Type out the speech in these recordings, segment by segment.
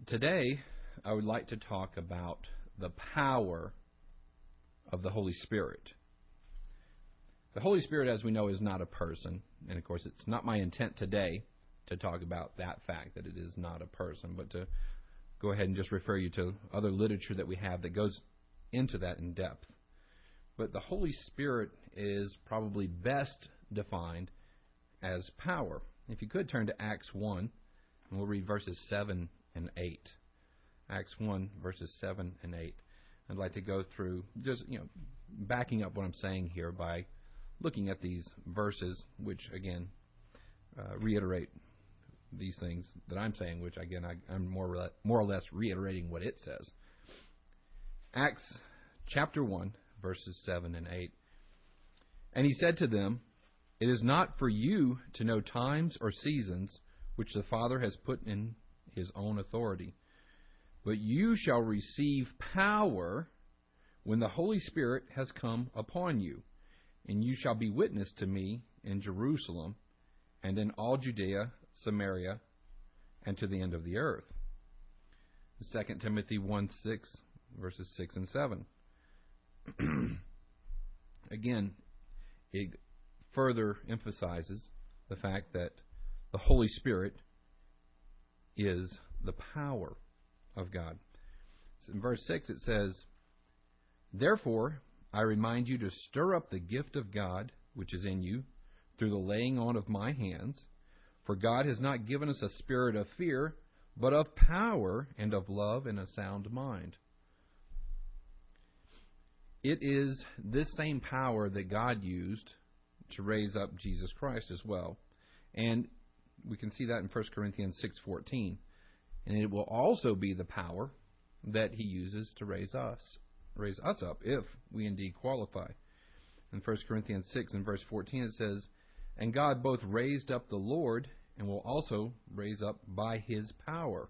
Today, I would like to talk about the power of the Holy Spirit. The Holy Spirit, as we know, is not a person. And, of course, it's not my intent today to talk about that fact, that it is not a person, but to go ahead and just refer you to other literature that we have that goes into that in depth. But the Holy Spirit is probably best defined as power. If you could turn to Acts 1, and we'll read verses 7 and 8. Acts 1, verses 7 and 8. I'd like to go through just, backing up what I'm saying here by looking at these verses, which, again, reiterate these things that I'm saying, which, again, I'm more or less reiterating what it says. Acts chapter 1, verses 7 and 8. And he said to them, "It is not for you to know times or seasons which the Father has put in His own authority, but you shall receive power when the Holy Spirit has come upon you, and you shall be witness to me in Jerusalem and in all Judea, Samaria, and to the end of the earth." 2 Timothy 1:6, verses 6 and 7. Again, it further emphasizes the fact that the Holy Spirit is the power of God. In verse 6 it says, "Therefore I remind you to stir up the gift of God which is in you through the laying on of my hands. For God has not given us a spirit of fear, but of power and of love and a sound mind." It is this same power that God used to raise up Jesus Christ as well. And we can see that in 1 Corinthians 6:14. And it will also be the power that He uses to raise us up if we indeed qualify. In 1 Corinthians 6 and verse 14 it says, "And God both raised up the Lord and will also raise up by His power."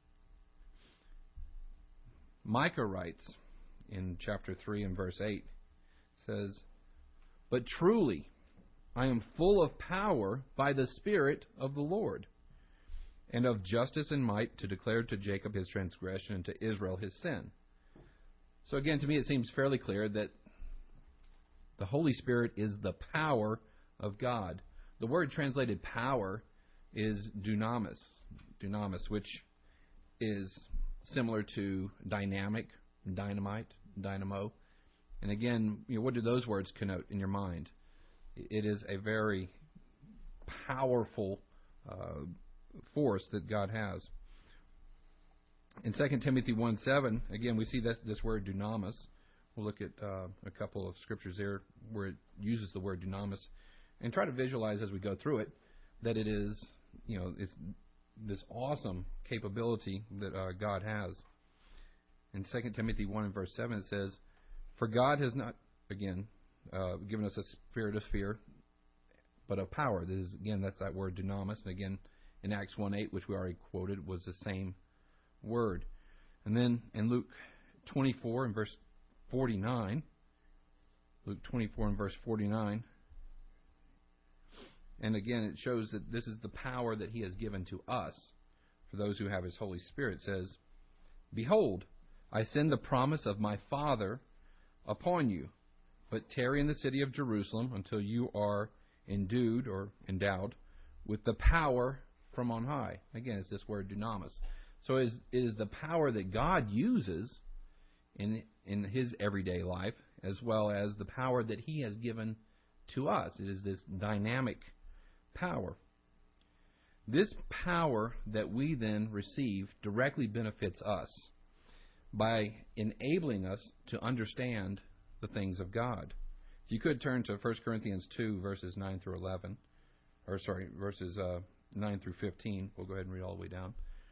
Micah writes in chapter 3 and verse 8, says, "But truly I am full of power by the Spirit of the Lord, and of justice and might to declare to Jacob his transgression and to Israel his sin." So again, to me it seems fairly clear that the Holy Spirit is the power of God. The word translated power is dunamis, which is similar to dynamic, dynamite, dynamo. And again, what do those words connote in your mind? It is a very powerful force that God has. In 2 Timothy 1:7, again, we see this word dunamis. We'll look at a couple of scriptures there where it uses the word dunamis and try to visualize as we go through it that it is, it's this awesome capability that God has. In 2 Timothy 1 and verse 7 it says, "For God has not, again, given us a spirit of fear, but of power." That's that word dunamis. And again, in Acts 1:8, which we already quoted, was the same word. And then in Luke 24 and verse 49, and again, it shows that this is the power that He has given to us for those who have His Holy Spirit. It says, "Behold, I send the promise of my Father upon you, but tarry in the city of Jerusalem until you are endued or endowed with the power from on high." Again, it's this word dunamis. So it is the power that God uses in His everyday life, as well as the power that He has given to us. It is this dynamic power. This power that we then receive directly benefits us by enabling us to understand the things of God. If you could turn to 1 Corinthians 2, verses 9 through 11, verses 9 through 15. We'll go ahead and read all the way down.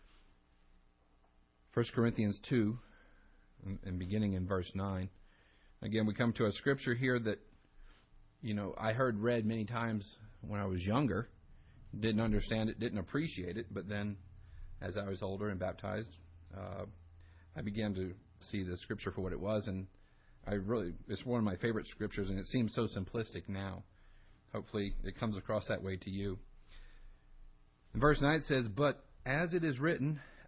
1 Corinthians 2, and beginning in verse 9. Again, we come to a scripture here that, I heard read many times when I was younger. Didn't understand it, didn't appreciate it, but then as I was older and baptized, I began to see the scripture for what it was, and it's one of my favorite scriptures, and it seems so simplistic now. Hopefully it comes across that way to you. In verse 9 it says, "But as it is written,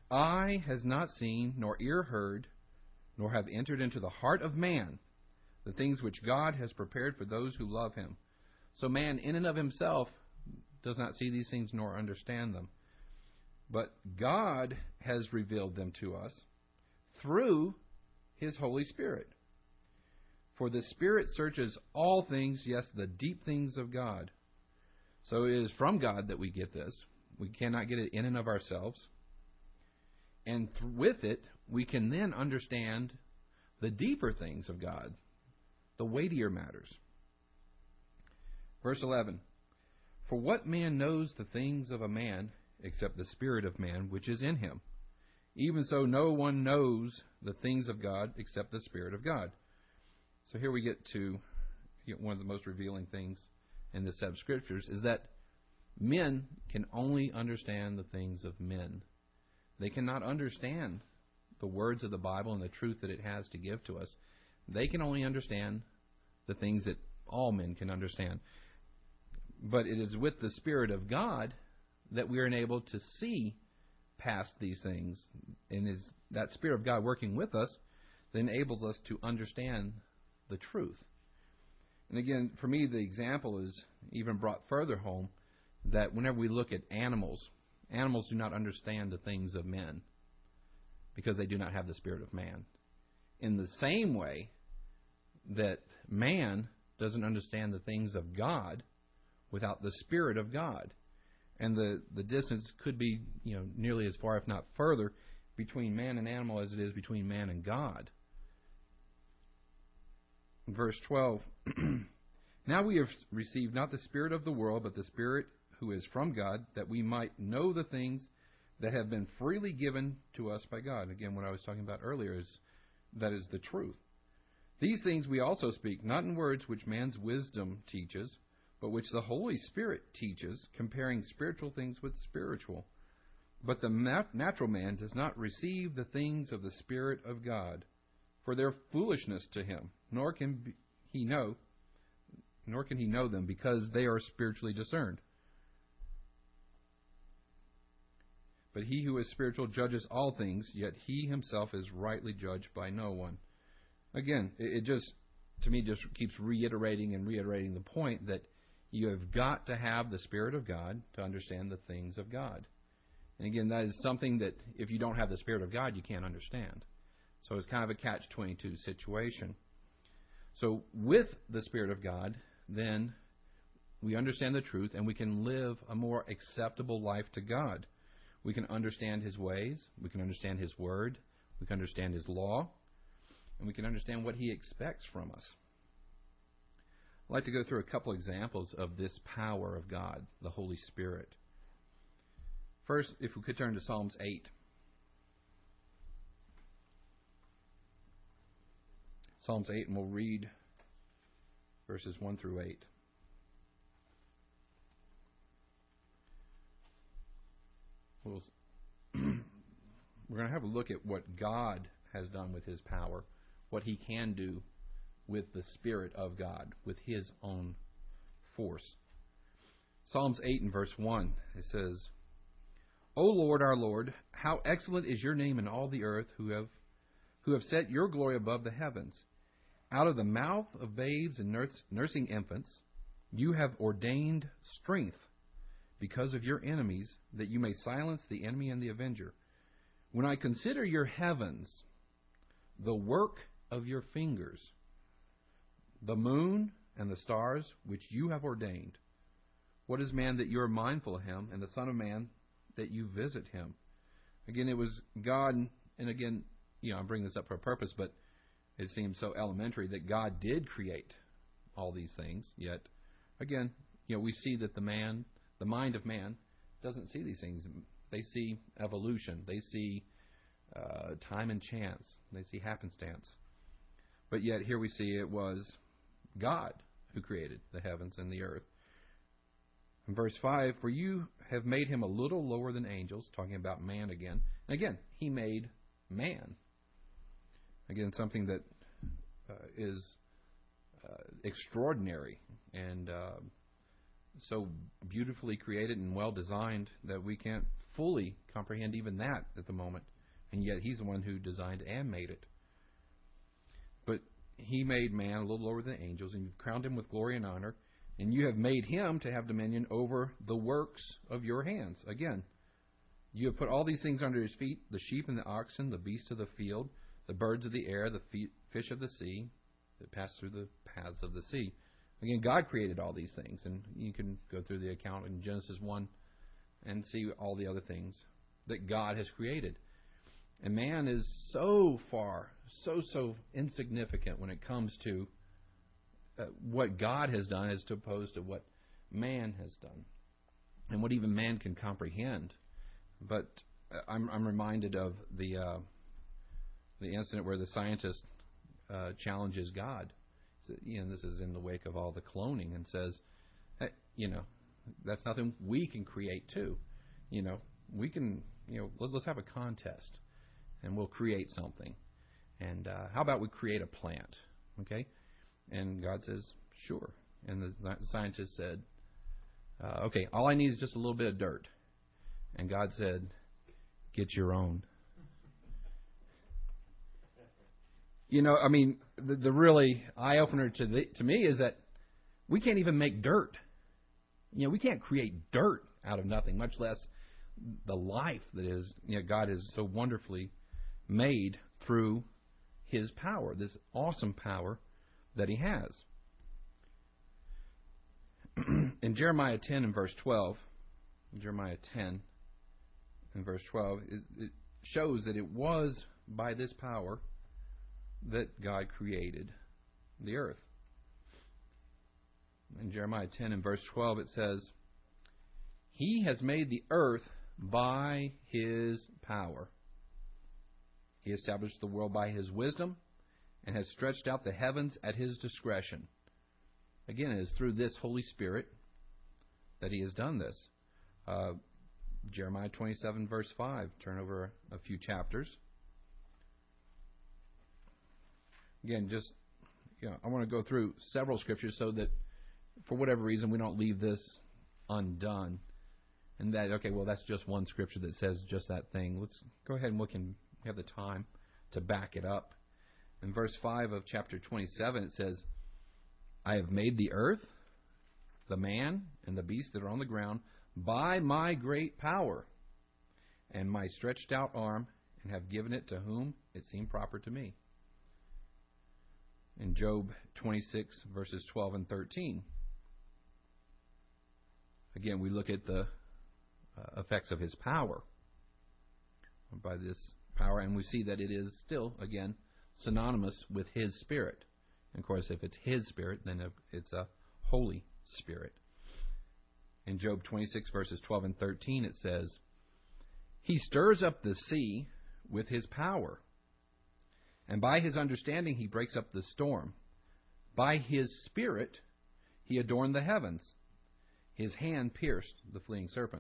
Eye has not seen, nor ear heard, nor have entered into the heart of man the things which God has prepared for those who love him. So man, in and of himself, does not see these things nor understand them. But God has revealed them to us through his Holy Spirit. For the Spirit searches all things, yes, the deep things of God. So it is from God that we get this. We cannot get it in and of ourselves. And with it, we can then understand the deeper things of God, the weightier matters. Verse 11, for what man knows the things of a man except the spirit of man which is in him? Even so, no one knows the things of God except the Spirit of God. So here we get to one of the most revealing things in this set of scriptures is that men can only understand the things of men. They cannot understand the words of the Bible and the truth that it has to give to us. They can only understand the things that all men can understand. But it is with the Spirit of God that we are enabled to see past these things. And is that Spirit of God working with us that enables us to understand the truth. And again, for me, the example is even brought further home that whenever we look at animals, animals do not understand the things of men because they do not have the spirit of man. In the same way that man doesn't understand the things of God without the Spirit of God. And the distance could be, nearly as far, if not further, between man and animal as it is between man and God. Verse 12, now we have received not the spirit of the world, but the Spirit who is from God, that we might know the things that have been freely given to us by God. Again, what I was talking about earlier is that is the truth. These things we also speak, not in words which man's wisdom teaches, but which the Holy Spirit teaches, comparing spiritual things with spiritual. But the natural man does not receive the things of the Spirit of God, for their foolishness to him, nor can he know them, because they are spiritually discerned. But he who is spiritual judges all things, yet he himself is rightly judged by no one. Again, it just, to me, just keeps reiterating the point that you have got to have the Spirit of God to understand the things of God. And again, that is something that if you don't have the Spirit of God, you can't understand. So it's kind of a catch-22 situation. So with the Spirit of God, then we understand the truth and we can live a more acceptable life to God. We can understand His ways, we can understand His Word, we can understand His law, and we can understand what He expects from us. I'd like to go through a couple examples of this power of God, the Holy Spirit. First, if we could turn to Psalms 8. Psalms 8, and we'll read verses 1 through 8. We're going to have a look at what God has done with His power, what He can do with the Spirit of God, with His own force. Psalms 8 and verse 1, it says, O Lord, our Lord, how excellent is your name in all the earth, who have set your glory above the heavens. Out of the mouth of babes and nursing infants, you have ordained strength because of your enemies, that you may silence the enemy and the avenger. When I consider your heavens, the work of your fingers, the moon and the stars which you have ordained, what is man that you are mindful of him, and the Son of Man that you visit him? Again, it was God, and again, I'm bringing this up for a purpose, but it seems so elementary that God did create all these things, yet, again, we see that the mind of man doesn't see these things. They see evolution. They see time and chance. They see happenstance. But yet here we see it was God who created the heavens and the earth. In verse 5, for you have made him a little lower than angels, talking about man again. And again, he made man. Again, something that is extraordinary and so beautifully created and well designed that we can't fully comprehend even that at the moment. And yet He's the one who designed and made it. But He made man a little lower than the angels, and you've crowned him with glory and honor, and you have made him to have dominion over the works of your hands. Again, you have put all these things under his feet, the sheep and the oxen, the beasts of the field, the birds of the air, the fish of the sea that pass through the paths of the sea. Again, God created all these things, and you can go through the account in Genesis 1 and see all the other things that God has created. And man is so far, so insignificant when it comes to what God has done as opposed to what man has done and what even man can comprehend. But I'm reminded of the incident where the scientist challenges God. This is in the wake of all the cloning, and says, hey, that's nothing we can create too. We can, let's have a contest, and we'll create something. And how about we create a plant? Okay? And God says, sure. And the scientist said, okay, all I need is just a little bit of dirt. And God said, get your own. The really eye-opener to me is that we can't even make dirt. We can't create dirt out of nothing, much less the life that is, God has so wonderfully made through His power, this awesome power that He has. In Jeremiah 10 and verse 12, Jeremiah 10 and verse 12, it shows that it was by this power that God created the earth. In Jeremiah 10 and verse 12 it says, He has made the earth by His power. He established the world by His wisdom and has stretched out the heavens at His discretion. Again, it is through this Holy Spirit that He has done this. Jeremiah 27 verse 5. Turn over a few chapters. Again, I want to go through several scriptures so that for whatever reason we don't leave this undone. And that, okay, well, that's just one scripture that says just that thing. Let's go ahead and look and have the time to back it up. In verse 5 of chapter 27, it says, I have made the earth, the man, and the beasts that are on the ground by my great power and my stretched out arm, and have given it to whom it seemed proper to me. In Job 26, verses 12 and 13, again, we look at the effects of His power by this power, and we see that it is still, again, synonymous with His Spirit. And of course, if it's His Spirit, then it's a Holy Spirit. In Job 26, verses 12 and 13, it says, He stirs up the sea with His power, and by His understanding He breaks up the storm. By His Spirit He adorned the heavens. His hand pierced the fleeing serpent.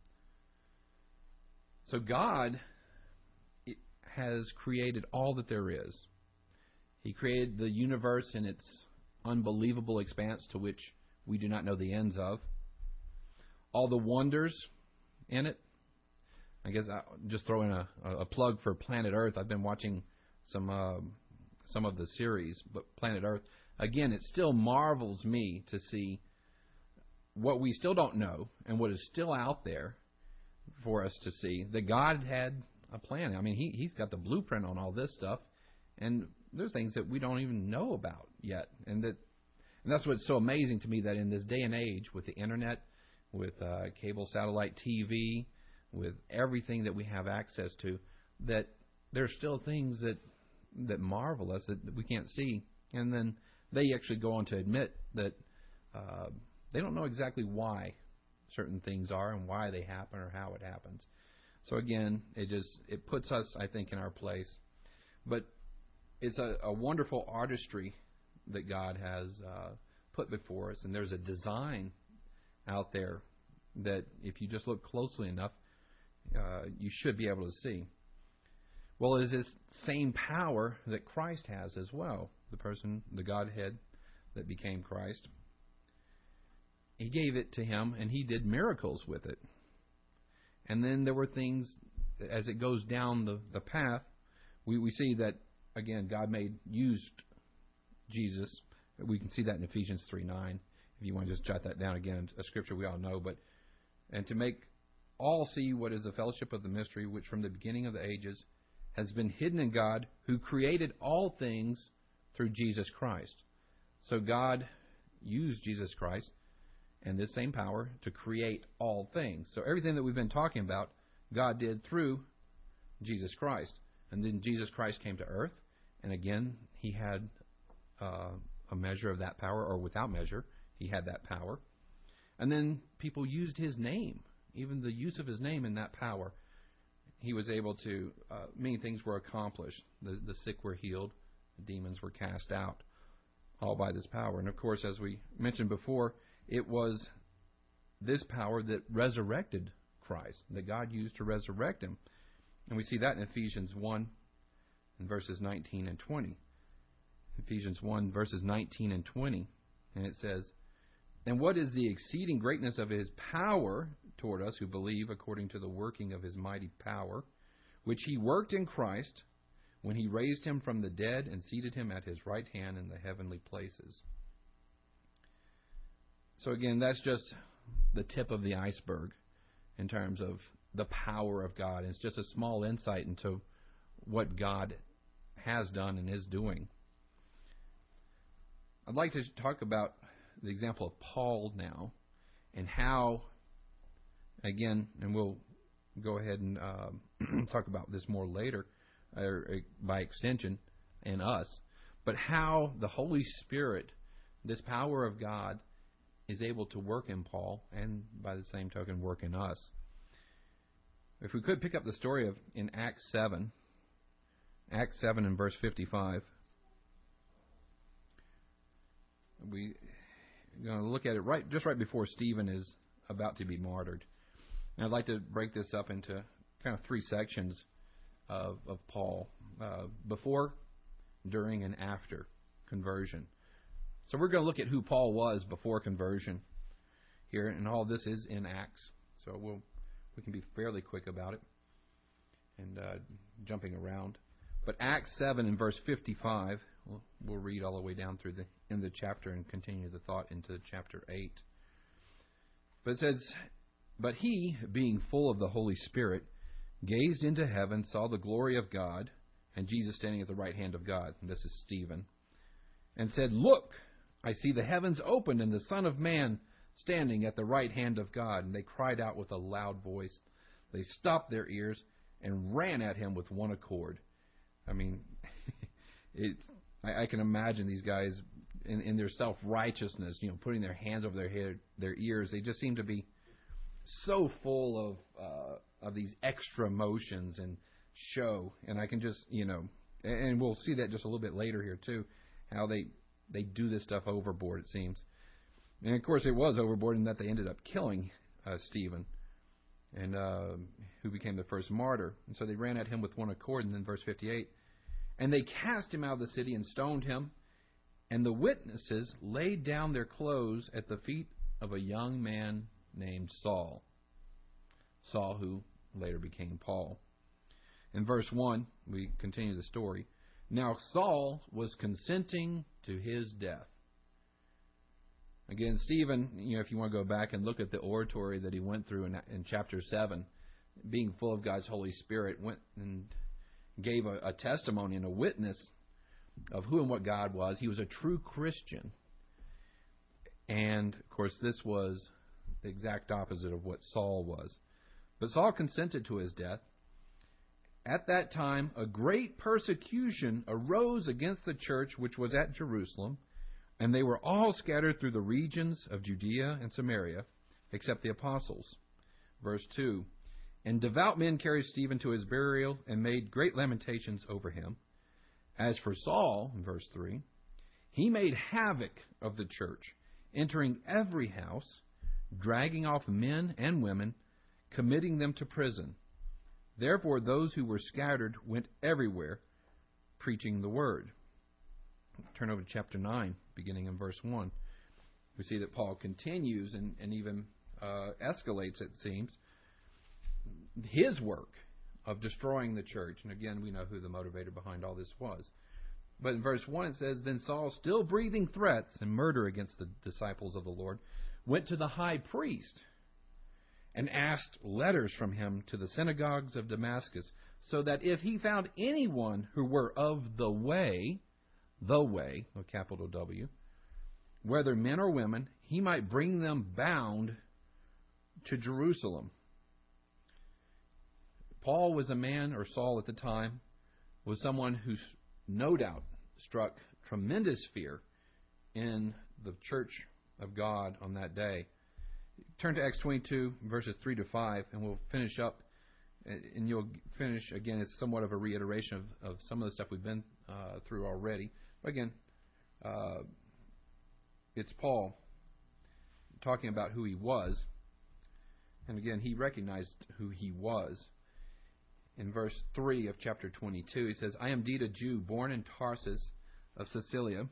So God has created all that there is. He created the universe in its unbelievable expanse to which we do not know the ends of. All the wonders in it. I guess I'll just throw in a plug for Planet Earth. I've been watching some of the series, but Planet Earth, again, it still marvels me to see what we still don't know and what is still out there for us to see, that God had a plan. I mean, He's got the blueprint on all this stuff, and there's things that we don't even know about yet. And that's what's so amazing to me, that in this day and age, with the Internet, with cable satellite TV, with everything that we have access to, that there's still things that marvel us that we can't see. And then they actually go on to admit that they don't know exactly why certain things are and why they happen or how it happens. So again, it puts us, I think, in our place. But it's a wonderful artistry that God has put before us, and there's a design out there that if you just look closely enough, you should be able to see. Well, it is this same power that Christ has as well, the Godhead that became Christ. He gave it to Him, and He did miracles with it. And then there were things, as it goes down the path, we see that, again, God used Jesus. We can see that in Ephesians 3:9. If you want to just jot that down again, a scripture we all know. And to make all see what is the fellowship of the mystery, which from the beginning of the ages has been hidden in God, who created all things through Jesus Christ. So God used Jesus Christ and this same power to create all things. So everything that we've been talking about, God did through Jesus Christ. And then Jesus Christ came to earth, and again, He had a measure of that power, or without measure, He had that power. And then people used His name, even the use of His name in that power. He was able to, many things were accomplished. The sick were healed, the demons were cast out, all by this power. And of course, as we mentioned before, it was this power that resurrected Christ, that God used to resurrect Him. And we see that in Ephesians 1 and verses 19 and 20. Ephesians 1 verses 19 and 20. And it says, "And what is the exceeding greatness of His power toward us who believe, according to the working of His mighty power, which He worked in Christ when He raised Him from the dead and seated Him at His right hand in the heavenly places." So again, that's just the tip of the iceberg in terms of the power of God. It's just a small insight into what God has done and is doing. I'd like to talk about the example of Paul now, and how, again, and we'll go ahead and talk about this more later, or by extension, and us, but how the Holy Spirit, this power of God, is able to work in Paul, and by the same token, work in us. If we could pick up the story in Acts 7 and verse 55. We're going to look at it just right before Stephen is about to be martyred. And I'd like to break this up into kind of three sections of Paul, before, during, and after conversion. So we're going to look at who Paul was before conversion here, and all this is in Acts. So we can be fairly quick about it and jumping around. But Acts 7 and verse 55, we'll read all the way down through the end of the chapter and continue the thought into chapter 8. But it says, "But he, being full of the Holy Spirit, gazed into heaven, saw the glory of God, and Jesus standing at the right hand of God," and this is Stephen, "and said, Look, I see the heavens opened, and the Son of Man standing at the right hand of God. And they cried out with a loud voice. They stopped their ears and ran at him with one accord." I mean, I can imagine these guys in their self-righteousness, putting their hands over their ears. They just seem to be so full of these extra motions and show. And I can just, and we'll see that just a little bit later here too, how they do this stuff overboard, it seems. And of course it was overboard in that they ended up killing Stephen, and who became the first martyr. And so they ran at him with one accord. And then verse 58, "And they cast him out of the city and stoned him. And the witnesses laid down their clothes at the feet of a young man named Saul." Saul, who later became Paul. In verse 1, we continue the story. "Now Saul was consenting to his death." Again, Stephen, if you want to go back and look at the oratory that he went through in chapter 7, being full of God's Holy Spirit, went and gave a testimony and a witness of who and what God was. He was a true Christian. And, of course, this was the exact opposite of what Saul was. But Saul consented to his death. At that time, a great persecution arose against the church which was at Jerusalem, and they were all scattered through the regions of Judea and Samaria, except the apostles. Verse 2, "And devout men carried Stephen to his burial and made great lamentations over him. As for Saul," in verse 3, "he made havoc of the church, entering every house, dragging off men and women, committing them to prison. Therefore those who were scattered went everywhere, preaching the word." Turn over to chapter 9, beginning in verse 1. We see that Paul continues and even escalates, it seems. his work of destroying the church. And again, we know who the motivator behind all this was. But in verse 1 it says, Then Saul, still breathing threats and murder against the disciples of the Lord, went to the high priest and asked letters from him to the synagogues of Damascus, so that if he found anyone who were of the way, a capital W, whether men or women, he might bring them bound to Jerusalem. Paul was a man, or Saul at the time, was someone who no doubt struck tremendous fear in the church of God on that day. Turn to Acts 22, verses 3 to 5, and we'll finish up. And you'll finish, again, it's somewhat of a reiteration of some of the stuff we've been through already. But again, it's Paul talking about who he was. And again, he recognized who he was. In verse 3 of chapter 22, he says, I am indeed a Jew, born in Tarsus of Cilicia,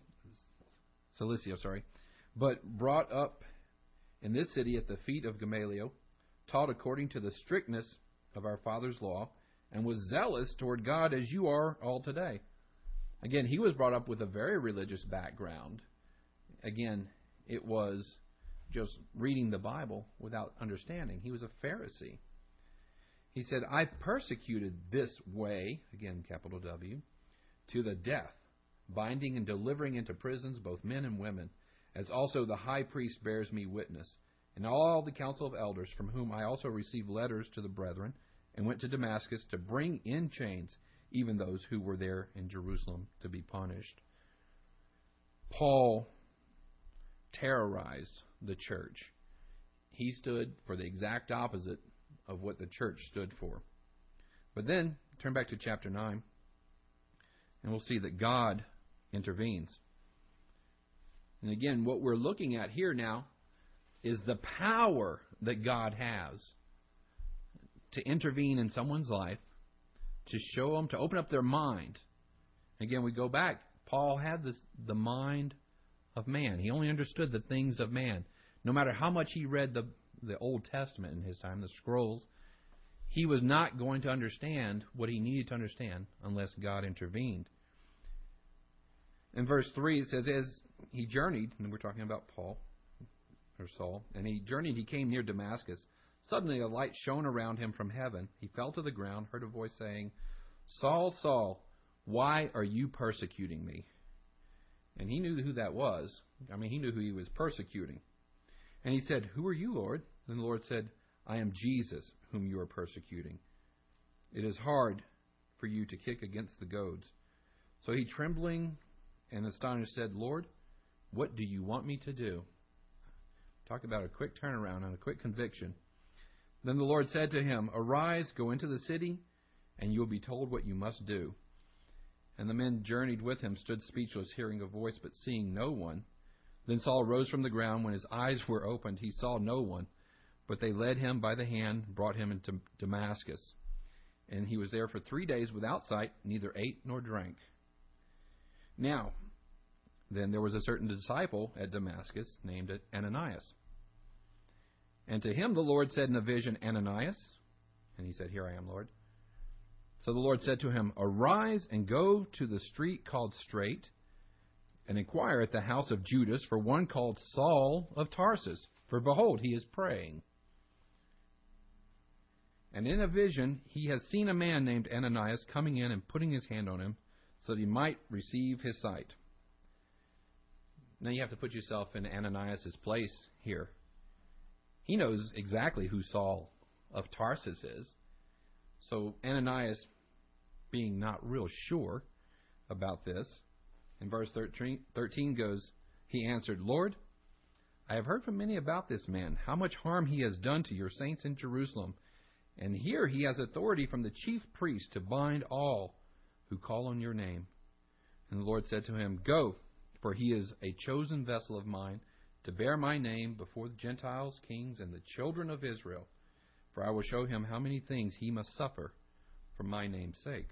but brought up in this city at the feet of Gamaliel, taught according to the strictness of our father's law, and was zealous toward God as you are all today. Again, he was brought up with a very religious background. Again, it was just reading the Bible without understanding. He was a Pharisee. He said, I persecuted this way, again, capital W, to the death, binding and delivering into prisons both men and women, as also the high priest bears me witness, and all the council of elders, from whom I also received letters to the brethren, and went to Damascus to bring in chains even those who were there in Jerusalem to be punished. Paul terrorized the church. He stood for the exact opposite of what the church stood for. But then, turn back to chapter 9, and we'll see that God intervenes. And again, what we're looking at here now is the power that God has to intervene in someone's life, to show them, to open up their mind. Again, we go back. Paul had the mind of man. He only understood the things of man. No matter how much he read the Old Testament in his time, the scrolls, he was not going to understand what he needed to understand unless God intervened. In verse 3 it says, as he journeyed, and we're talking about Paul, or Saul, and he journeyed, he came near Damascus. Suddenly a light shone around him from heaven. He fell to the ground, heard a voice saying, Saul, Saul, why are you persecuting me? And he knew who that was. I mean, he knew who he was persecuting. And he said, Who are you, Lord? Then the Lord said, I am Jesus, whom you are persecuting. It is hard for you to kick against the goads. So he, trembling and astonished, said, Lord, what do you want me to do? Talk about a quick turnaround and a quick conviction. Then the Lord said to him, Arise, go into the city, and you will be told what you must do. And the men journeyed with him, stood speechless, hearing a voice, but seeing no one. Then Saul rose from the ground. When his eyes were opened, he saw no one. But they led him by the hand, brought him into Damascus. And he was there for 3 days without sight, neither ate nor drank. Now, then there was a certain disciple at Damascus named Ananias. And to him the Lord said in a vision, Ananias. And he said, Here I am, Lord. So the Lord said to him, Arise and go to the street called Straight, and inquire at the house of Judas for one called Saul of Tarsus. For behold, he is praying. And in a vision he has seen a man named Ananias coming in and putting his hand on him, so that he might receive his sight. Now you have to put yourself in Ananias' place here. He knows exactly who Saul of Tarsus is. So Ananias, being not real sure about this, in verse 13 goes, he answered, Lord, I have heard from many about this man, how much harm he has done to your saints in Jerusalem. And here he has authority from the chief priest to bind all who call on your name. And the Lord said to him, Go, for he is a chosen vessel of mine, to bear my name before the Gentiles, kings, and the children of Israel. For I will show him how many things he must suffer for my name's sake.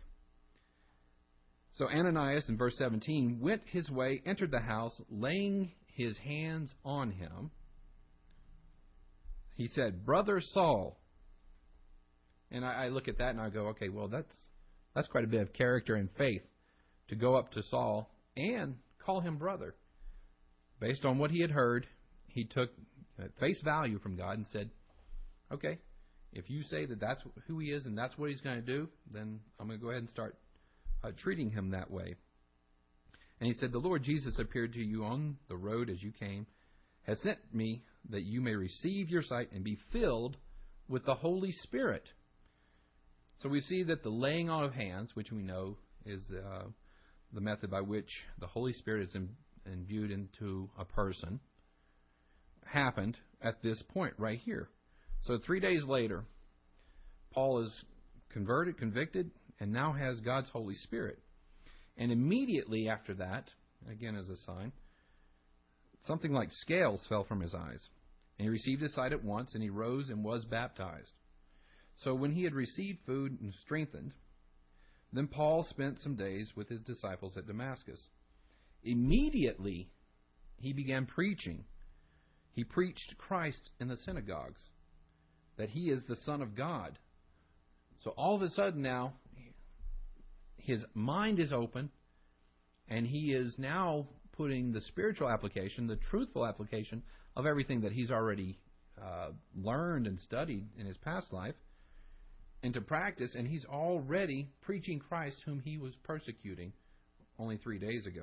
So Ananias, in verse 17, went his way, entered the house, laying his hands on him. He said, Brother Saul, And I look at that and I go, okay, well, that's quite a bit of character and faith to go up to Saul and call him brother. Based on what he had heard, he took face value from God and said, okay, if you say that that's who he is and that's what he's going to do, then I'm going to go ahead and start treating him that way. And he said, the Lord Jesus appeared to you on the road as you came, has sent me that you may receive your sight and be filled with the Holy Spirit. So we see that the laying on of hands, which we know is the method by which the Holy Spirit is imbued into a person, happened at this point right here. So 3 days later, Paul is converted, convicted, and now has God's Holy Spirit. And immediately after that, again as a sign, something like scales fell from his eyes. And he received his sight at once, and he rose and was baptized. So when he had received food and strengthened, then Paul spent some days with his disciples at Damascus. Immediately he began preaching. He preached Christ in the synagogues, that he is the Son of God. So all of a sudden now, his mind is open, and he is now putting the spiritual application, the truthful application of everything that he's already learned and studied in his past life into practice, and he's already preaching Christ whom he was persecuting only 3 days ago.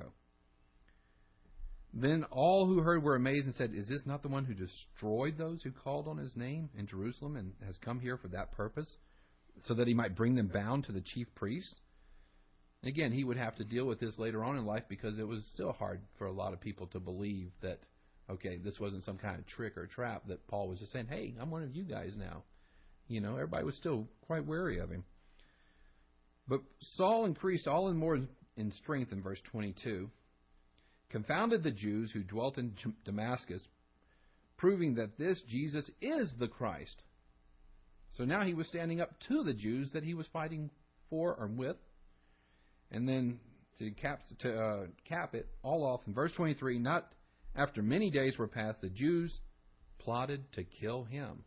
Then all who heard were amazed and said, is this not the one who destroyed those who called on his name in Jerusalem and has come here for that purpose, so that he might bring them bound to the chief priest? Again, he would have to deal with this later on in life, because it was still hard for a lot of people to believe that, okay, this wasn't some kind of trick or trap, that Paul was just saying, hey, I'm one of you guys now. You know, everybody was still quite wary of him. But Saul increased all in more in strength in verse 22, confounded the Jews who dwelt in Damascus, proving that this Jesus is the Christ. So now he was standing up to the Jews that he was fighting for or with. And then to cap it all off, in verse 23, not after many days were passed, the Jews plotted to kill him.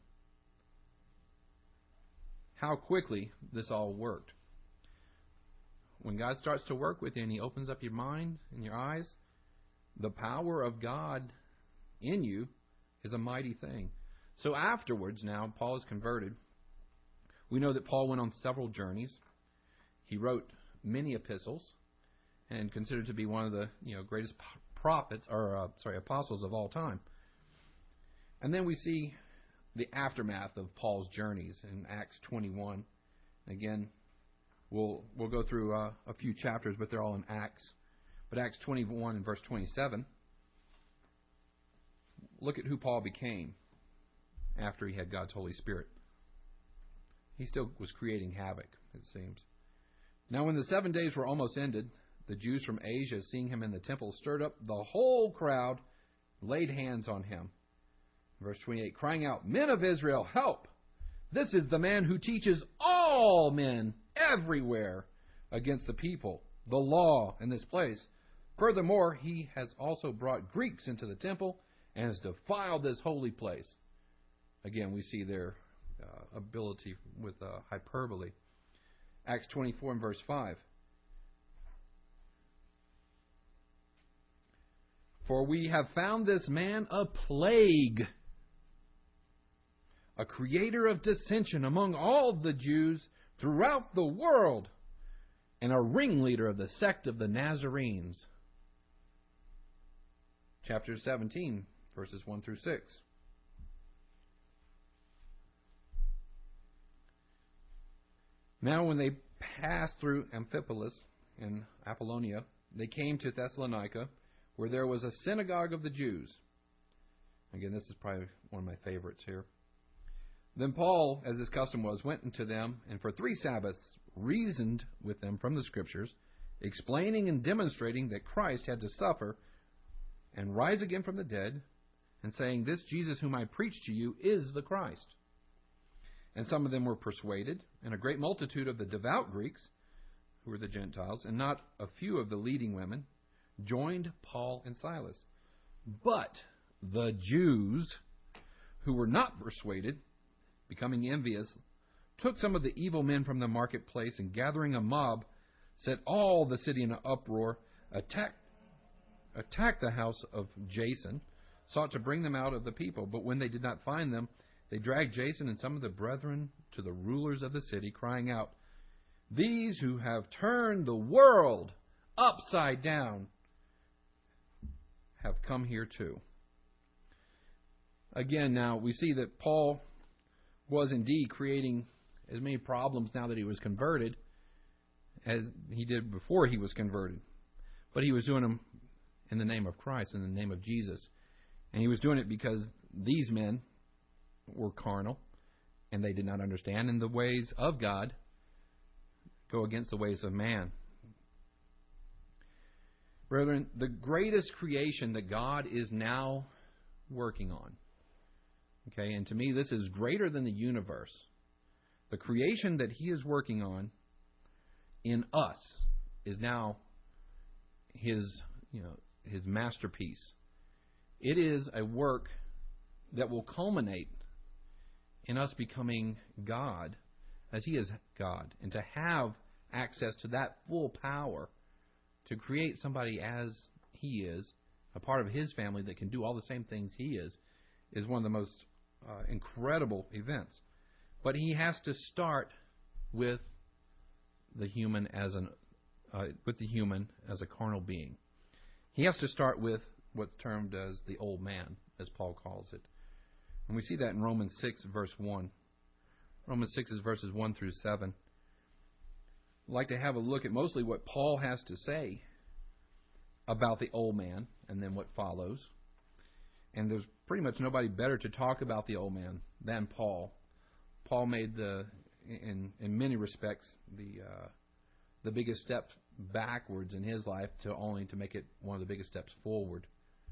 How quickly this all worked. When God starts to work with you and he opens up your mind and your eyes, the power of God in you is a mighty thing. So afterwards, now, Paul is converted. We know that Paul went on several journeys. He wrote many epistles and considered to be one of the greatest apostles of all time. And then we see the aftermath of Paul's journeys in Acts 21. Again, we'll go through a few chapters, but they're all in Acts. But Acts 21 and verse 27, look at who Paul became after he had God's Holy Spirit. He still was creating havoc, it seems. Now when the 7 days were almost ended, the Jews from Asia, seeing him in the temple, stirred up the whole crowd, laid hands on him. Verse 28, crying out, men of Israel, help! This is the man who teaches all men everywhere against the people, the law in this place. Furthermore, he has also brought Greeks into the temple and has defiled this holy place. Again, we see their ability with hyperbole. Acts 24 and verse 5. For we have found this man a plague, a creator of dissension among all the Jews throughout the world, and a ringleader of the sect of the Nazarenes. Chapter 17, verses 1 through 6. Now when they passed through Amphipolis and Apollonia, they came to Thessalonica, where there was a synagogue of the Jews. Again, this is probably one of my favorites here. Then Paul, as his custom was, went into them, and for 3 Sabbaths reasoned with them from the Scriptures, explaining and demonstrating that Christ had to suffer and rise again from the dead, and saying, this Jesus whom I preach to you is the Christ. And some of them were persuaded, and a great multitude of the devout Greeks, who were the Gentiles, and not a few of the leading women, joined Paul and Silas. But the Jews, who were not persuaded, becoming envious, took some of the evil men from the marketplace, and gathering a mob, set all the city in an uproar, attacked the house of Jason, sought to bring them out of the people. But when they did not find them, they dragged Jason and some of the brethren to the rulers of the city, crying out, "These who have turned the world upside down have come here too." Again, now we see that Paul was indeed creating as many problems now that he was converted as he did before he was converted. But he was doing them in the name of Christ, in the name of Jesus. And he was doing it because these men were carnal and they did not understand, and the ways of God go against the ways of man. Brethren, the greatest creation that God is now working on, okay, and to me this is greater than the universe. The creation that He is working on in us is now His masterpiece. It is a work that will culminate in us becoming God as He is God, and to have access to that full power to create somebody as He is, a part of His family that can do all the same things He is one of the most incredible events. But He has to start with the human as a carnal being. He has to start with what's termed as the old man, as Paul calls it. And we see that in Romans 6, verse 1. Romans 6 is verses 1 through 7. I'd like to have a look at mostly what Paul has to say about the old man and then what follows. And there's pretty much nobody better to talk about the old man than Paul. Paul made in many respects the biggest step backwards in his life to make it one of the biggest steps forward.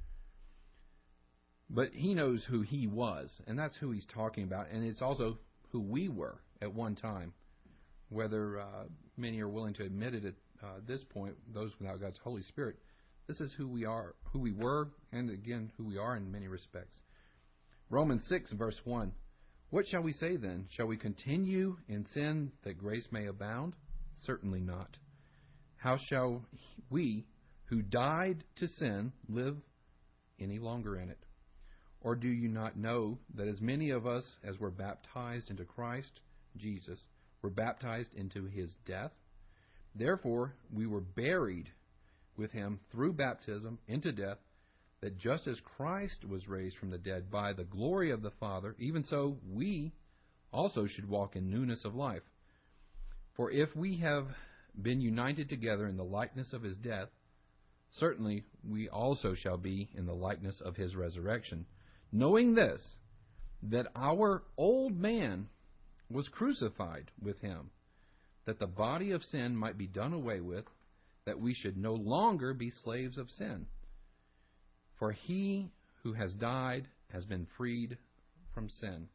But he knows who he was, and that's who he's talking about, and it's also who we were at one time. Whether many are willing to admit it at this point, those without God's Holy Spirit, this is who we are, who we were, and again, who we are in many respects. Romans 6, verse 1. What shall we say then? Shall we continue in sin that grace may abound? Certainly not. How shall we, who died to sin, live any longer in it? Or do you not know that as many of us as were baptized into Christ Jesus were baptized into His death? Therefore we were buried with Him through baptism into death, that just as Christ was raised from the dead by the glory of the Father, even so we also should walk in newness of life. For if we have been united together in the likeness of His death, certainly we also shall be in the likeness of His resurrection. Knowing this, that our old man was crucified with Him, that the body of sin might be done away with, that we should no longer be slaves of sin. For he who has died has been freed from sin.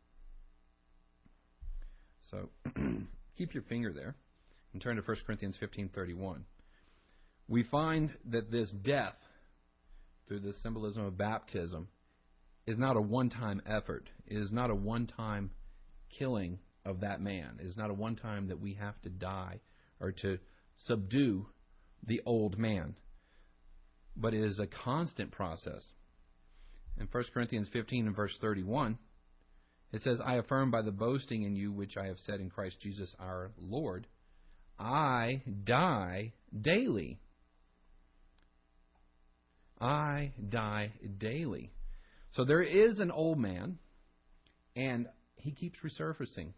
So, keep your finger there and turn to 1 Corinthians 15:31. We find that this death, through the symbolism of baptism, is not a one-time effort. It is not a one-time killing of that man. It is not a one-time that we have to die or to subdue the old man. But it is a constant process. In 1 Corinthians 15 and verse 31, it says, I affirm by the boasting in you which I have said in Christ Jesus our Lord, I die daily. I die daily. So there is an old man, and he keeps resurfacing.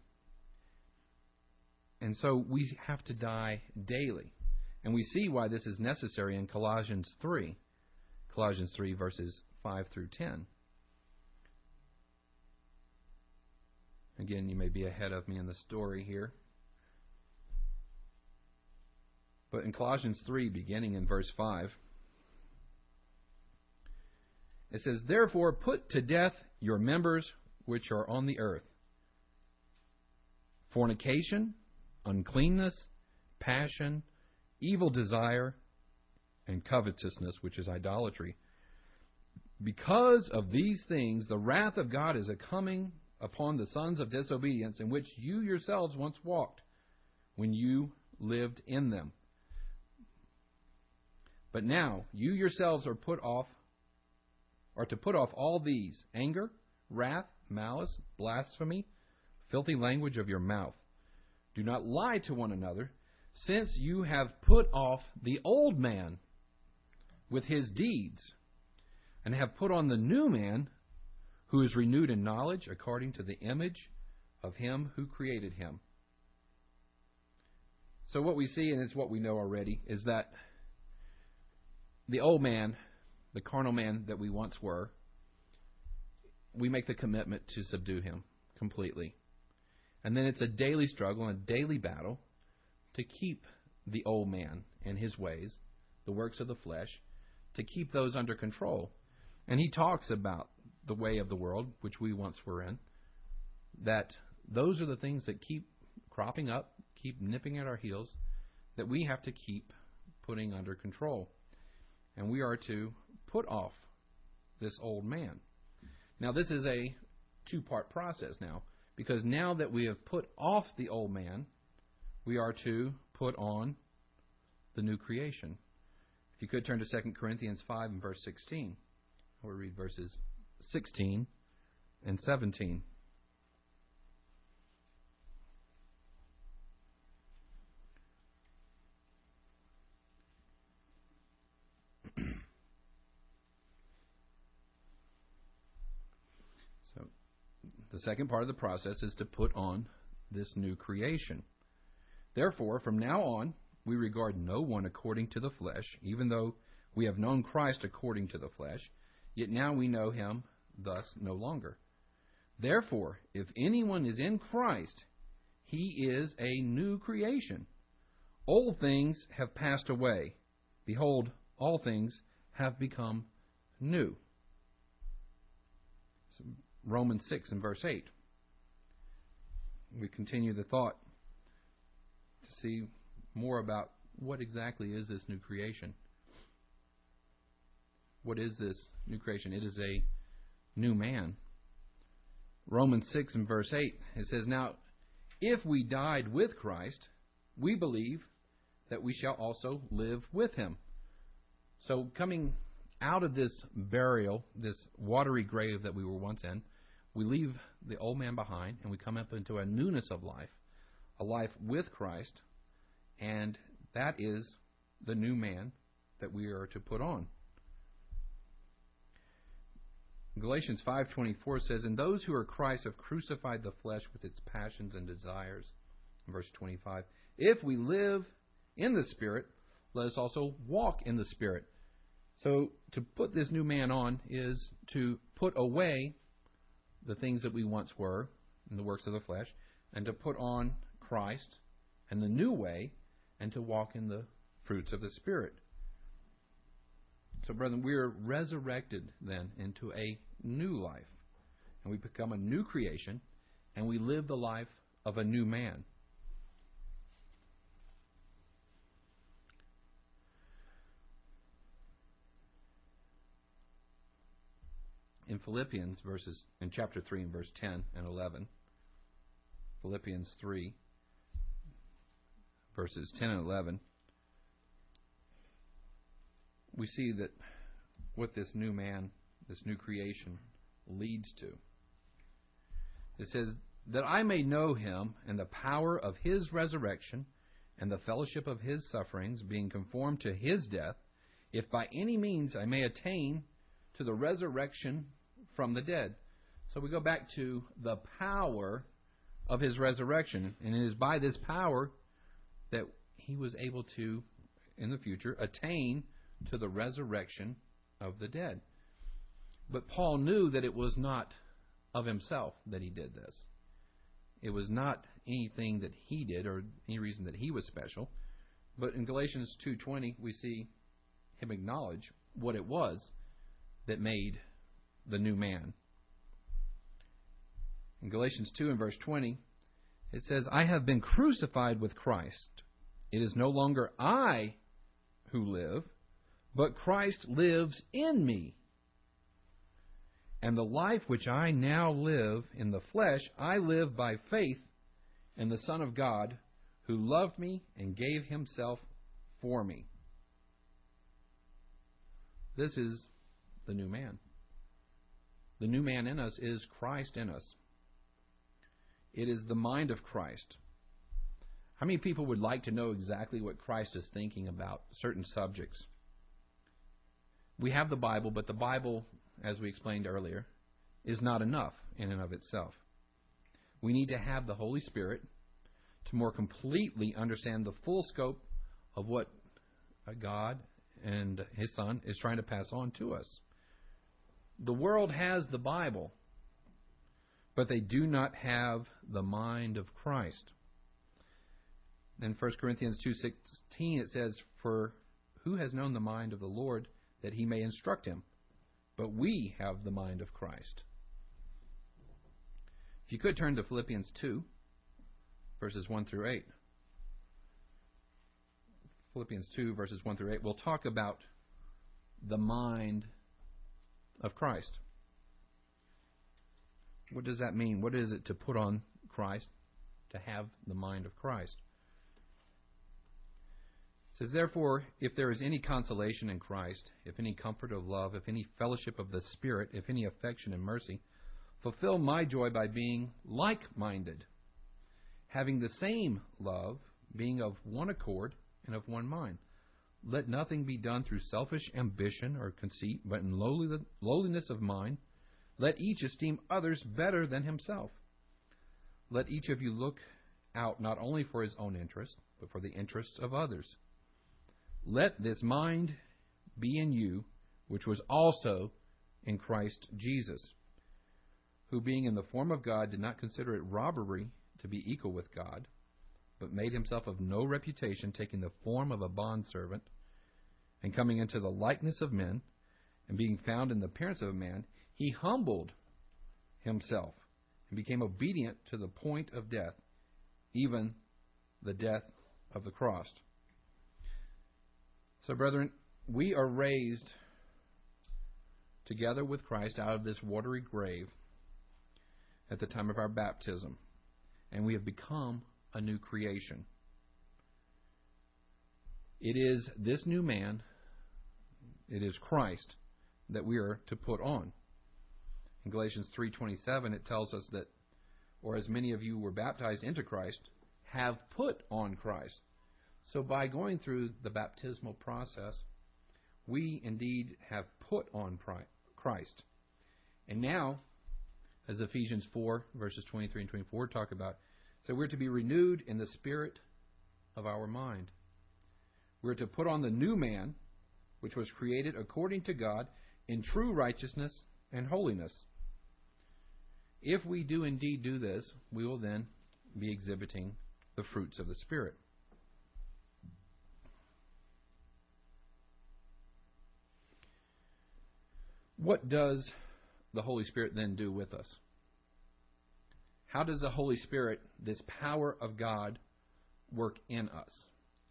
And so we have to die daily. And we see why this is necessary in Colossians 3. Colossians 3, verses 5 through 10. Again, you may be ahead of me in the story here. But in Colossians 3, beginning in verse 5, it says, Therefore put to death your members which are on the earth: fornication, uncleanness, passion, evil desire, and covetousness, which is idolatry. Because of these things, the wrath of God is coming upon the sons of disobedience in which you yourselves once walked when you lived in them. But now you yourselves are to put off all these: anger, wrath, malice, blasphemy, filthy language of your mouth. Do not lie to one another, since you have put off the old man with his deeds, and have put on the new man, who is renewed in knowledge according to the image of him who created him. So what we see, and it's what we know already, is that the old man, the carnal man that we once were, we make the commitment to subdue him completely. And then it's a daily struggle and a daily battle to keep the old man and his ways, the works of the flesh, to keep those under control. And he talks about the way of the world, which we once were in, that those are the things that keep cropping up, keep nipping at our heels, that we have to keep putting under control. And we are to put off this old man. Now, this is a two-part process now, because now that we have put off the old man, we are to put on the new creation. If you could turn to 2 Corinthians 5 and verse 16. We'll read verses 16 and 17. So, the second part of the process is to put on this new creation. Therefore, from now on, we regard no one according to the flesh, even though we have known Christ according to the flesh, yet now we know him thus no longer. Therefore, if anyone is in Christ, he is a new creation. Old things have passed away. Behold, all things have become new. So Romans 6 and verse 8. We continue the thought to see more about what exactly is this new creation. What is this new creation? It is a new man. Romans 6 and verse 8, it says, Now, if we died with Christ, we believe that we shall also live with him. So coming out of this burial, this watery grave that we were once in, we leave the old man behind and we come up into a newness of life, a life with Christ, and that is the new man that we are to put on. Galatians 5:24 says, And those who are Christ have crucified the flesh with its passions and desires. Verse 25, If we live in the Spirit, let us also walk in the Spirit. So to put this new man on is to put away the things that we once were in the works of the flesh, and to put on Christ and the new way, and to walk in the fruits of the Spirit. So, brethren, we are resurrected then into a new life. And we become a new creation, and we live the life of a new man. In Philippians, in chapter 3 and verse 10 and 11, Philippians 3, verses 10 and 11, we see that what this new man, this new creation, leads to. It says, That I may know him and the power of his resurrection and the fellowship of his sufferings, being conformed to his death, if by any means I may attain to the resurrection from the dead. So we go back to the power of his resurrection, and it is by this power that he was able to, in the future, attain to the resurrection of the dead. But Paul knew that it was not of himself that he did this. It was not anything that he did or any reason that he was special. But in Galatians 2:20, we see him acknowledge what it was that made the new man. In Galatians 2 and verse 20, it says, I have been crucified with Christ. It is no longer I who live, but Christ lives in me. And the life which I now live in the flesh, I live by faith in the Son of God, who loved me and gave himself for me. This is the new man. The new man in us is Christ in us. It is the mind of Christ. How many people would like to know exactly what Christ is thinking about certain subjects? We have the Bible, but the Bible, as we explained earlier, is not enough in and of itself. We need to have the Holy Spirit to more completely understand the full scope of what God and His Son is trying to pass on to us. The world has the Bible, but they do not have the mind of Christ. In 1 Corinthians 2:16 it says, "For who has known the mind of the Lord that he may instruct him? But we have the mind of Christ." If you could turn to Philippians 2, verses 1 through 8. Philippians 2, verses 1 through 8. We'll talk about the mind of Christ. What does that mean? What is it to put on Christ, to have the mind of Christ? It says, "Therefore, if there is any consolation in Christ, if any comfort of love, if any fellowship of the Spirit, if any affection and mercy, fulfill my joy by being like-minded, having the same love, being of one accord and of one mind. Let nothing be done through selfish ambition or conceit, but in lowliness of mind, let each esteem others better than himself. Let each of you look out not only for his own interest, but for the interests of others. Let this mind be in you, which was also in Christ Jesus, who being in the form of God did not consider it robbery to be equal with God, but made himself of no reputation, taking the form of a bondservant, and coming into the likeness of men, and being found in the appearance of a man, he humbled himself and became obedient to the point of death, even the death of the cross." So, brethren, we are raised together with Christ out of this watery grave at the time of our baptism, and we have become a new creation. It is this new man, it is Christ, that we are to put on. In Galatians 3:27, it tells us that, "Or as many of you were baptized into Christ, have put on Christ." So by going through the baptismal process, we indeed have put on Christ. And now, as Ephesians 4, verses 23 and 24 talk about, so we're to be renewed in the spirit of our mind. We're to put on the new man, which was created according to God in true righteousness and holiness. If we do indeed do this, we will then be exhibiting the fruits of the Spirit. What does the Holy Spirit then do with us? How does the Holy Spirit, this power of God, work in us?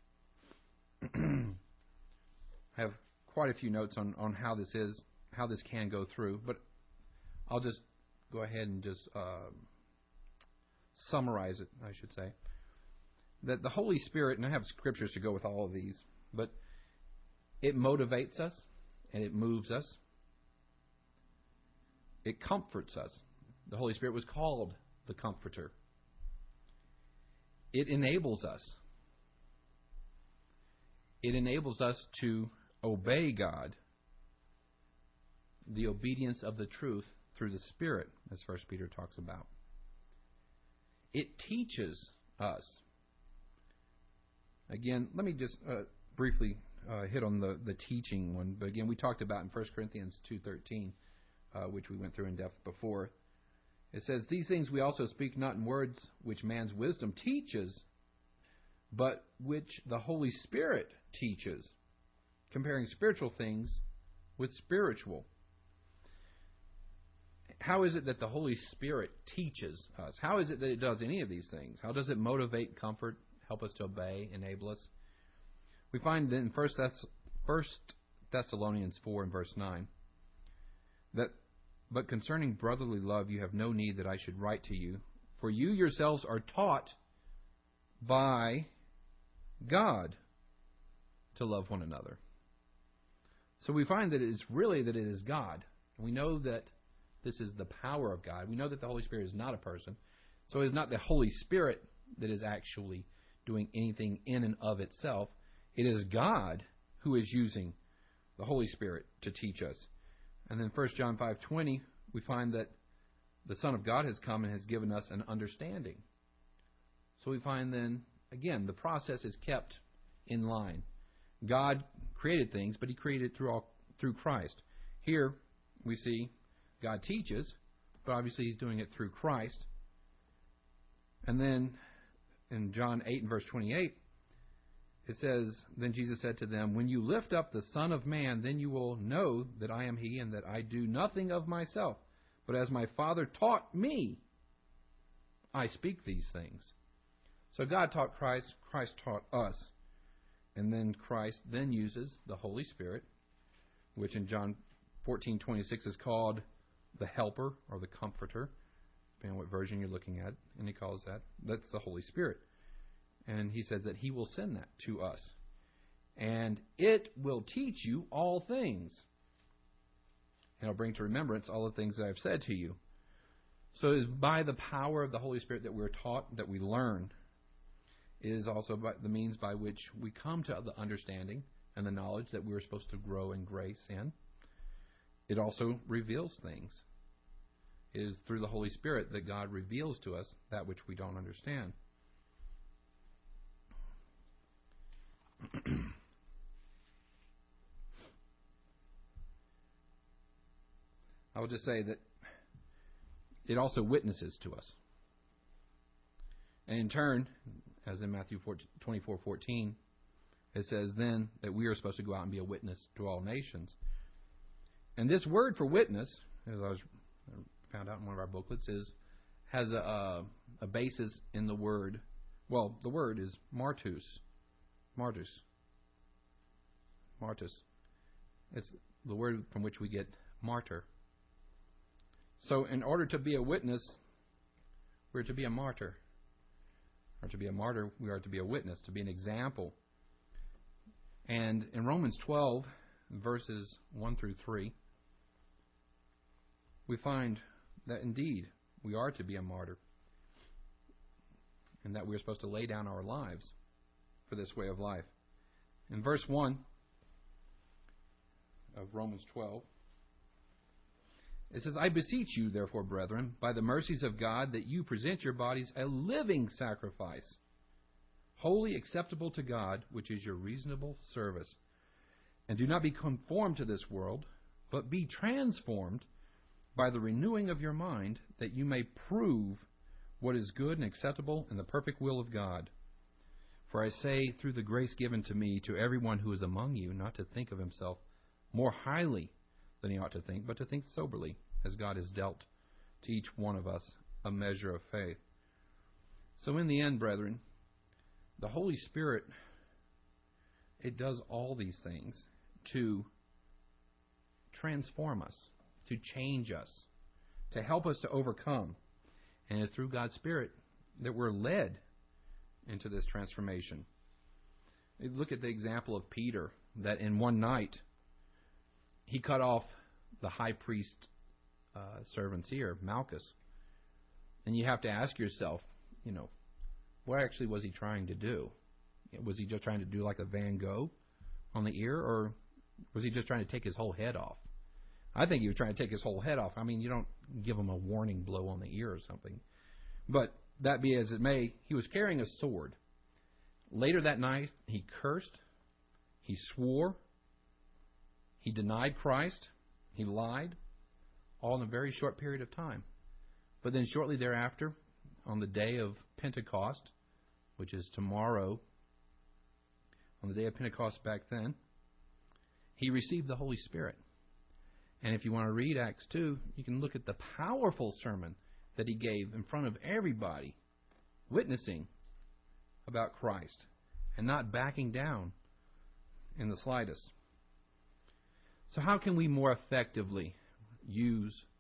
I have quite a few notes on how this is, how this can go through, but I'll just go ahead and just summarize it, I should say. That the Holy Spirit, and I have scriptures to go with all of these, but it motivates us and it moves us. It comforts us. The Holy Spirit was called the Comforter. It enables us. It enables us to obey God, the obedience of the truth through the Spirit, as 1 Peter talks about. It teaches us. Again, let me just briefly hit on the teaching one. But again, we talked about in 1 Corinthians 2:13, which we went through in depth before. It says, "These things we also speak not in words which man's wisdom teaches, but which the Holy Spirit teaches, comparing spiritual things with spiritual." How is it that the Holy Spirit teaches us? How is it that it does any of these things? How does it motivate, comfort, help us to obey, enable us? We find in 1 Thessalonians 4 and verse 9 that But concerning brotherly love, you have no need that I should write to you, for you yourselves are taught by God to love one another. So we find that it's really that it is God. We know that this is the power of God. We know that the Holy Spirit is not a person. So it is not the Holy Spirit that is actually doing anything in and of itself. It is God who is using the Holy Spirit to teach us. And then 1 John 5:20, we find that the Son of God has come and has given us an understanding. So we find then, again, the process is kept in line. God created things, but He created through Christ. Here we see God teaches, but obviously He's doing it through Christ. And then in John 8 and verse 28, it says, Then Jesus said to them, When you lift up the Son of Man, then you will know that I am He, and that I do nothing of myself, but as my Father taught me, I speak these things. So God taught Christ, Christ taught us. And then Christ then uses the Holy Spirit, which in John 14:26 is called the Helper or the Comforter, depending on what version you're looking at, and He calls that's the Holy Spirit. And He says that He will send that to us. And it will teach you all things. And it'll bring to remembrance all the things that I've said to you. So it is by the power of the Holy Spirit that we're taught, that we learn. It is also by the means by which we come to the understanding and the knowledge that we're supposed to grow in grace in. It also reveals things. It is through the Holy Spirit that God reveals to us that which we don't understand. I will just say that it also witnesses to us. And in turn, as in Matthew 24:14, it says then that we are supposed to go out and be a witness to all nations. And this word for witness, as I found out in one of our booklets, has a basis in the word. Well, the word is martus. Martus. It's the word from which we get martyr. So in order to be a witness, we're to be a martyr. Or to be a martyr, we are to be a witness, to be an example. And in Romans 12, verses 1 through 3, we find that indeed we are to be a martyr. And that we are supposed to lay down our lives for this way of life. In verse 1 of Romans 12, it says, I beseech you, therefore, brethren, by the mercies of God, that you present your bodies a living sacrifice, wholly acceptable to God, which is your reasonable service. And do not be conformed to this world, but be transformed by the renewing of your mind, that you may prove what is good and acceptable in the perfect will of God. For I say, through the grace given to me, to everyone who is among you, not to think of himself more highly than he ought to think, but to think soberly, as God has dealt to each one of us a measure of faith. So in the end, brethren, the Holy Spirit, it does all these things to transform us, to change us, to help us to overcome. And it's through God's Spirit that we're led into this transformation. Look at the example of Peter, that in one night he cut off the high priest servant's ear, Malchus. And you have to ask yourself, what actually was he trying to do? Was he just trying to do like a Van Gogh on the ear, or was he just trying to take his whole head off? I think he was trying to take his whole head off. I mean, you don't give him a warning blow on the ear or something. But that be as it may, he was carrying a sword. Later that night, he cursed, he swore, he denied Christ, he lied, all in a very short period of time. But then shortly thereafter, on the day of Pentecost, which is tomorrow, on the day of Pentecost back then, he received the Holy Spirit. And if you want to read Acts 2, you can look at the powerful sermon that he gave in front of everybody, witnessing about Christ and not backing down in the slightest. So how can we more effectively use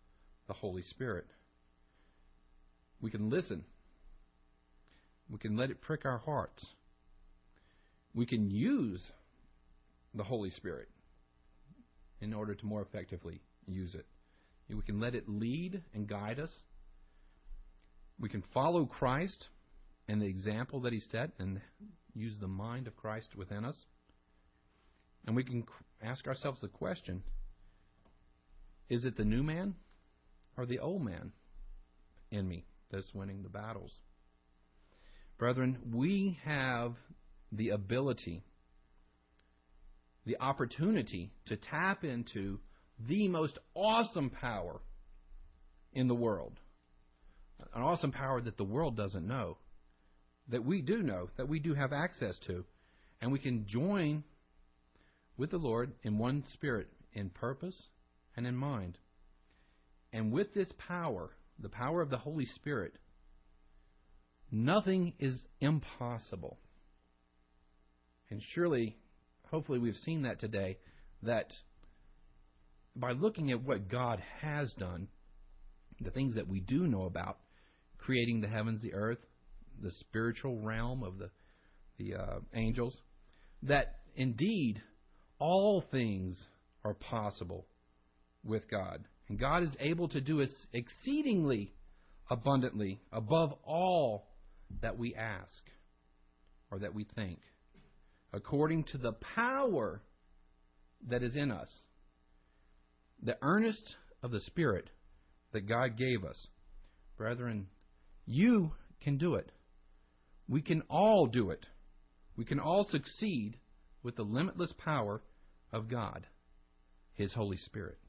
the Holy Spirit. We can listen. We can let it prick our hearts. We can use the Holy Spirit in order to more effectively use it. We can let it lead and guide us. We can follow Christ and the example that He set and use the mind of Christ within us. And we can ask ourselves the question, is it the new man or the old man in me that's winning the battles? Brethren, we have the ability, the opportunity to tap into the most awesome power in the world. An awesome power that the world doesn't know, that we do know, that we do have access to. And we can join with the Lord in one spirit, in purpose and in mind. And with this power, the power of the Holy Spirit, nothing is impossible. And surely, hopefully we've seen that today, that by looking at what God has done, the things that we do know about, creating the heavens, the earth, the spiritual realm of the angels, that indeed all things are possible with God. And God is able to do exceedingly abundantly above all that we ask or that we think, according to the power that is in us. The earnest of the Spirit that God gave us. Brethren, you can do it. We can all do it. We can all succeed with the limitless power of God, His Holy Spirit.